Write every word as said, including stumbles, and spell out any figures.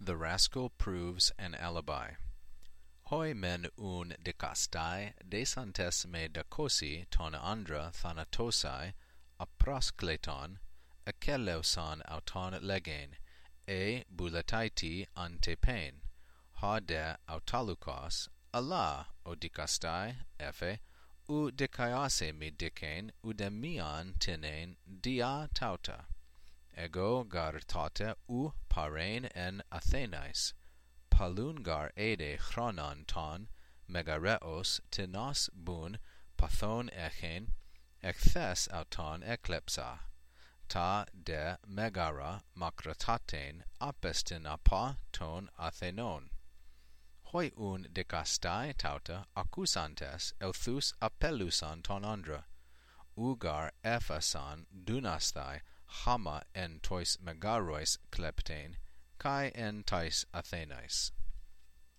The rascal proves an alibi. Hoi men un dicastai, desantes me dacosi ton andra thanatosai, aproskleton, akeleusan auton legen, e buletaiti antepain, ha de autalukos, Allah, o dicastai, efe, u dikaiase me dikain, udemian tinen dia tauta. Ego gar tauta u parein en Athenais, palungar ede chronon ton, megareos tinos bun pathon echen, echthes auton eklepsa, ta de megara makrataten apestin apa ton Athenon. Hoi un dicastai tauta accusantes euthus apellusan ton andra, ugar ephasan dunastai hama en tois megarois kleptein, kai en tais Athenais.